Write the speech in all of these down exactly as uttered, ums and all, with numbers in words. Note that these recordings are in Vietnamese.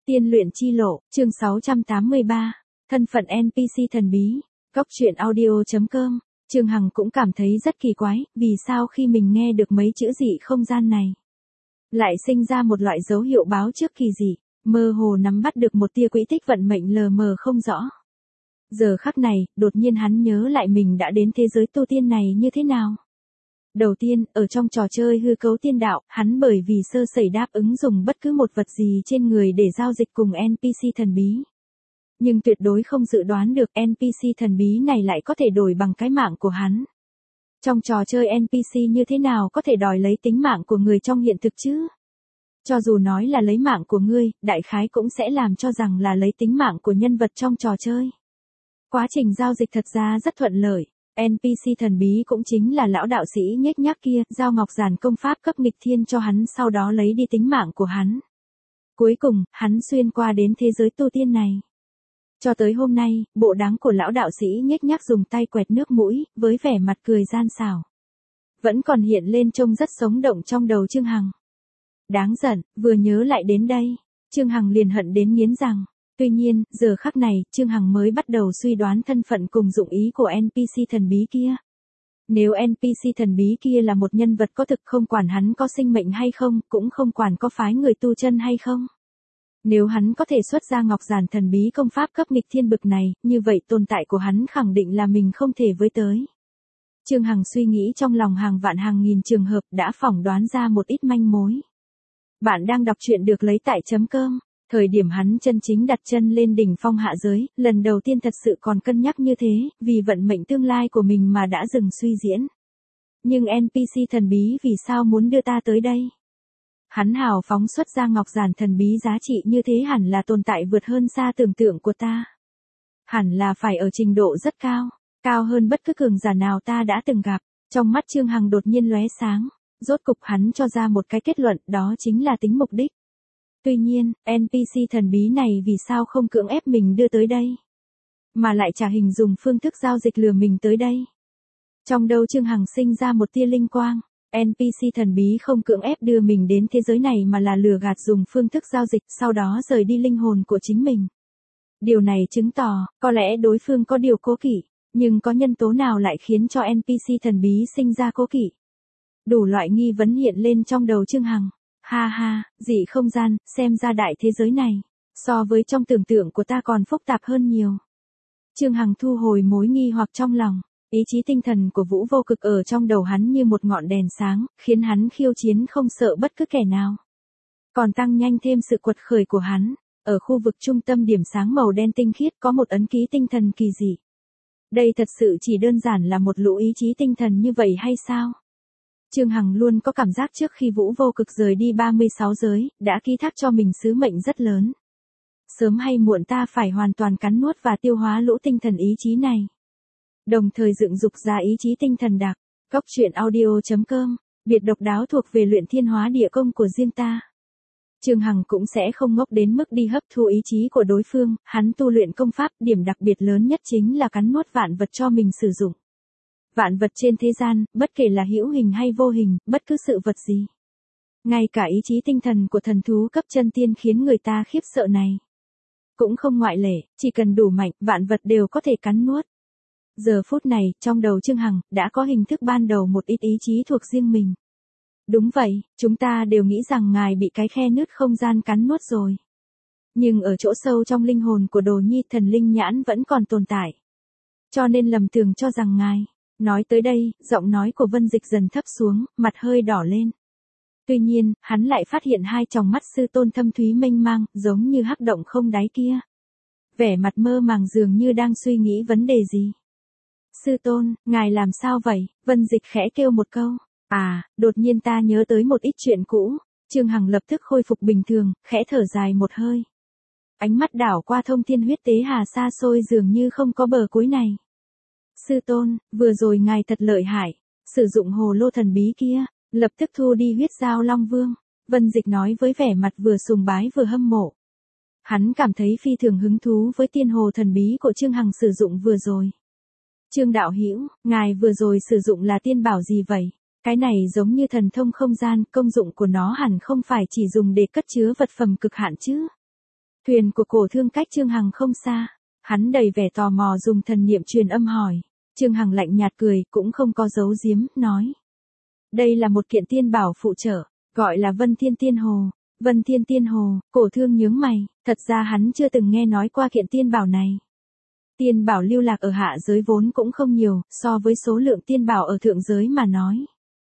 Tiên luyện chi lộ, chương sáu trăm tám mươi ba, thân phận en pê xê thần bí. Góc truyện audio chấm com. Trương Hằng cũng cảm thấy rất kỳ quái, vì sao khi mình nghe được mấy chữ dị không gian này, lại sinh ra một loại dấu hiệu báo trước kỳ dị, mơ hồ nắm bắt được một tia quỹ tích vận mệnh lờ mờ không rõ. Giờ khắc này, đột nhiên hắn nhớ lại mình đã đến thế giới tu tiên này như thế nào. Đầu tiên, ở trong trò chơi hư cấu tiên đạo, hắn bởi vì sơ sẩy đáp ứng dùng bất cứ một vật gì trên người để giao dịch cùng en pê xê thần bí. Nhưng tuyệt đối không dự đoán được en pê xê thần bí này lại có thể đổi bằng cái mạng của hắn. Trong trò chơi en pê xê như thế nào có thể đòi lấy tính mạng của người trong hiện thực chứ? Cho dù nói là lấy mạng của ngươi, đại khái cũng sẽ làm cho rằng là lấy tính mạng của nhân vật trong trò chơi. Quá trình giao dịch thật ra rất thuận lợi. en pê xê thần bí cũng chính là lão đạo sĩ nhếch nhác kia, giao ngọc giản công pháp cấp nghịch thiên cho hắn, sau đó lấy đi tính mạng của hắn. Cuối cùng, hắn xuyên qua đến thế giới tu tiên này. Cho tới hôm nay, bộ dáng của lão đạo sĩ nhếch nhác dùng tay quẹt nước mũi, với vẻ mặt cười gian xảo, vẫn còn hiện lên trông rất sống động trong đầu Trương Hằng. Đáng giận, vừa nhớ lại đến đây, Trương Hằng liền hận đến nghiến răng. Tuy nhiên, giờ khắc này, Trương Hằng mới bắt đầu suy đoán thân phận cùng dụng ý của en pê xê thần bí kia. Nếu en pê xê thần bí kia là một nhân vật có thực, không quản hắn có sinh mệnh hay không, cũng không quản có phái người tu chân hay không. Nếu hắn có thể xuất ra ngọc giản thần bí công pháp cấp nghịch thiên bực này, như vậy tồn tại của hắn khẳng định là mình không thể với tới. Trương Hằng suy nghĩ trong lòng hàng vạn hàng nghìn trường hợp, đã phỏng đoán ra một ít manh mối. Bạn đang đọc truyện được lấy tại chấm com. Thời điểm hắn chân chính đặt chân lên đỉnh phong hạ giới, lần đầu tiên thật sự còn cân nhắc như thế, vì vận mệnh tương lai của mình mà đã dừng suy diễn. Nhưng en pê xê thần bí vì sao muốn đưa ta tới đây? Hắn hào phóng xuất ra ngọc giản thần bí giá trị như thế, hẳn là tồn tại vượt hơn xa tưởng tượng của ta. Hẳn là phải ở trình độ rất cao, cao hơn bất cứ cường giả nào ta đã từng gặp. Trong mắt Trương Hằng đột nhiên lóe sáng, rốt cục hắn cho ra một cái kết luận, đó chính là tính mục đích. Tuy nhiên, en pê xê thần bí này vì sao không cưỡng ép mình đưa tới đây, mà lại trả hình dùng phương thức giao dịch lừa mình tới đây? Trong đầu Trương Hằng sinh ra một tia linh quang, en pê xê thần bí không cưỡng ép đưa mình đến thế giới này mà là lừa gạt dùng phương thức giao dịch, sau đó rời đi linh hồn của chính mình. Điều này chứng tỏ, có lẽ đối phương có điều cố kỵ, nhưng có nhân tố nào lại khiến cho en pê xê thần bí sinh ra cố kỵ? Đủ loại nghi vấn hiện lên trong đầu Trương Hằng. Ha ha, dị không gian, xem ra đại thế giới này, so với trong tưởng tượng của ta còn phức tạp hơn nhiều. Trương Hằng thu hồi mối nghi hoặc trong lòng, ý chí tinh thần của Vũ Vô Cực ở trong đầu hắn như một ngọn đèn sáng, khiến hắn khiêu chiến không sợ bất cứ kẻ nào. Còn tăng nhanh thêm sự quật khởi của hắn, ở khu vực trung tâm điểm sáng màu đen tinh khiết có một ấn ký tinh thần kỳ dị. Đây thật sự chỉ đơn giản là một lũ ý chí tinh thần như vậy hay sao? Trương Hằng luôn có cảm giác trước khi Vũ Vô Cực rời đi ba mươi sáu giới, đã ký thác cho mình sứ mệnh rất lớn. Sớm hay muộn ta phải hoàn toàn cắn nuốt và tiêu hóa lũ tinh thần ý chí này. Đồng thời dựng dục ra ý chí tinh thần đặc. Góc truyện audio chấm com, biệt độc đáo thuộc về luyện thiên hóa địa công của riêng ta. Trương Hằng cũng sẽ không ngốc đến mức đi hấp thu ý chí của đối phương, hắn tu luyện công pháp, điểm đặc biệt lớn nhất chính là cắn nuốt vạn vật cho mình sử dụng. Vạn vật trên thế gian, bất kể là hữu hình hay vô hình, bất cứ sự vật gì. Ngay cả ý chí tinh thần của thần thú cấp chân tiên khiến người ta khiếp sợ này, cũng không ngoại lệ, chỉ cần đủ mạnh, vạn vật đều có thể cắn nuốt. Giờ phút này, trong đầu Trương Hằng, đã có hình thức ban đầu một ít ý chí thuộc riêng mình. Đúng vậy, chúng ta đều nghĩ rằng ngài bị cái khe nứt không gian cắn nuốt rồi. Nhưng ở chỗ sâu trong linh hồn của Đồ Nhi, thần linh nhãn vẫn còn tồn tại. Cho nên lầm tưởng cho rằng ngài... Nói tới đây, giọng nói của Vân Dịch dần thấp xuống, mặt hơi đỏ lên. Tuy nhiên, hắn lại phát hiện hai tròng mắt sư tôn thâm thúy mênh mang, giống như hắc động không đáy kia. Vẻ mặt mơ màng dường như đang suy nghĩ vấn đề gì. Sư tôn, ngài làm sao vậy? Vân Dịch khẽ kêu một câu. À, đột nhiên ta nhớ tới một ít chuyện cũ. Trương Hằng lập tức khôi phục bình thường, khẽ thở dài một hơi. Ánh mắt đảo qua thông thiên huyết tế hà xa xôi dường như không có bờ cuối này. Sư tôn, vừa rồi ngài thật lợi hại, sử dụng hồ lô thần bí kia, lập tức thu đi huyết giao Long Vương. Vân Dịch nói với vẻ mặt vừa sùng bái vừa hâm mộ. Hắn cảm thấy phi thường hứng thú với tiên hồ thần bí của Trương Hằng sử dụng vừa rồi. Trương đạo hữu, ngài vừa rồi sử dụng là tiên bảo gì vậy? Cái này giống như thần thông không gian, công dụng của nó hẳn không phải chỉ dùng để cất chứa vật phẩm cực hạn chứ? Thuyền của Cổ Thương cách Trương Hằng không xa. Hắn đầy vẻ tò mò dùng thần niệm truyền âm hỏi. Trương Hằng lạnh nhạt cười, cũng không có giấu giếm, nói. Đây là một kiện tiên bảo phụ trợ, gọi là Vân Thiên Tiên Hồ. Vân Thiên Tiên Hồ, Cổ Thương nhướng mày, thật ra hắn chưa từng nghe nói qua kiện tiên bảo này. Tiên bảo lưu lạc ở hạ giới vốn cũng không nhiều, so với số lượng tiên bảo ở thượng giới mà nói.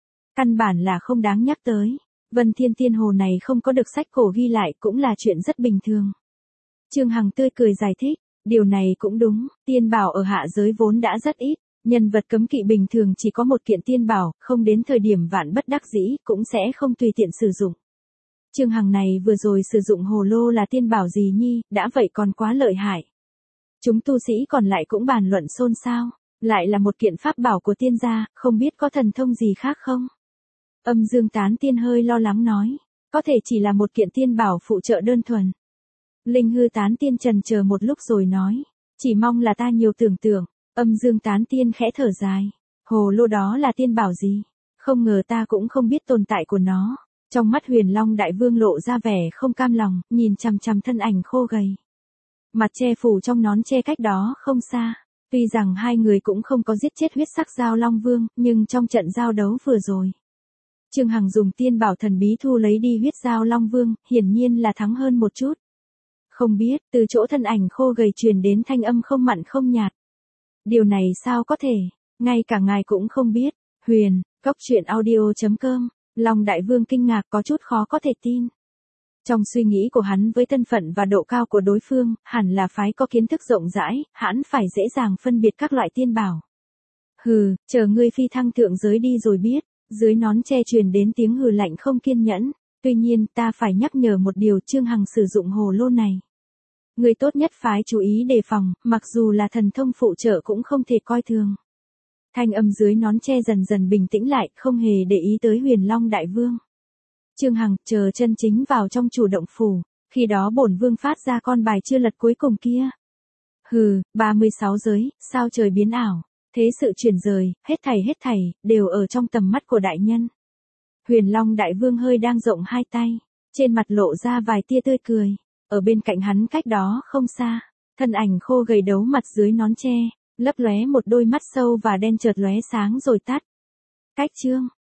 Căn bản là không đáng nhắc tới. Vân Thiên Tiên Hồ này không có được sách cổ ghi lại cũng là chuyện rất bình thường. Trương Hằng tươi cười giải thích, điều này cũng đúng, tiên bảo ở hạ giới vốn đã rất ít, nhân vật cấm kỵ bình thường chỉ có một kiện tiên bảo, không đến thời điểm vạn bất đắc dĩ cũng sẽ không tùy tiện sử dụng. Trương Hằng này vừa rồi sử dụng hồ lô là tiên bảo gì nhi, đã vậy còn quá lợi hại. Chúng tu sĩ còn lại cũng bàn luận xôn xao, lại là một kiện pháp bảo của tiên gia, không biết có thần thông gì khác không? Âm Dương Tán Tiên hơi lo lắng nói, có thể chỉ là một kiện tiên bảo phụ trợ đơn thuần. Linh Hư Tán Tiên trần chờ một lúc rồi nói, chỉ mong là ta nhiều tưởng tượng. Âm Dương Tán Tiên khẽ thở dài, hồ lô đó là tiên bảo gì? Không ngờ ta cũng không biết tồn tại của nó. Trong mắt Huyền Long Đại Vương lộ ra vẻ không cam lòng, nhìn chằm chằm thân ảnh khô gầy. Mặt che phủ trong nón che cách đó không xa. Tuy rằng hai người cũng không có giết chết huyết sắc Giao Long Vương, nhưng trong trận giao đấu vừa rồi, Trương Hằng dùng tiên bảo thần bí thu lấy đi huyết Giao Long Vương, hiển nhiên là thắng hơn một chút. Không biết, từ chỗ thân ảnh khô gầy truyền đến thanh âm không mặn không nhạt. Điều này sao có thể, ngay cả ngài cũng không biết. Huyền, cốc truyện audio chấm com, Long Đại Vương kinh ngạc có chút khó có thể tin. Trong suy nghĩ của hắn với thân phận và độ cao của đối phương, hẳn là phái có kiến thức rộng rãi, hẳn phải dễ dàng phân biệt các loại tiên bảo. Hừ, chờ ngươi phi thăng thượng giới đi rồi biết. Dưới nón che truyền đến tiếng hừ lạnh không kiên nhẫn. Tuy nhiên ta phải nhắc nhở một điều, Trương Hằng sử dụng hồ lô này. Người tốt nhất phái chú ý đề phòng, mặc dù là thần thông phụ trợ cũng không thể coi thường. Thanh âm dưới nón che dần dần bình tĩnh lại, không hề để ý tới Huyền Long Đại Vương. Trương Hằng, chờ chân chính vào trong chủ động phủ, khi đó bổn vương phát ra con bài chưa lật cuối cùng kia. Hừ, ba mươi sáu giới, sao trời biến ảo, thế sự chuyển rời, hết thảy hết thảy, đều ở trong tầm mắt của đại nhân. Huyền Long Đại Vương hơi đang rộng hai tay, trên mặt lộ ra vài tia tươi cười. Ở bên cạnh hắn cách đó không xa, thân ảnh khô gầy đấu mặt dưới nón che, lấp lóe một đôi mắt sâu và đen chợt lóe sáng rồi tắt. Cách chương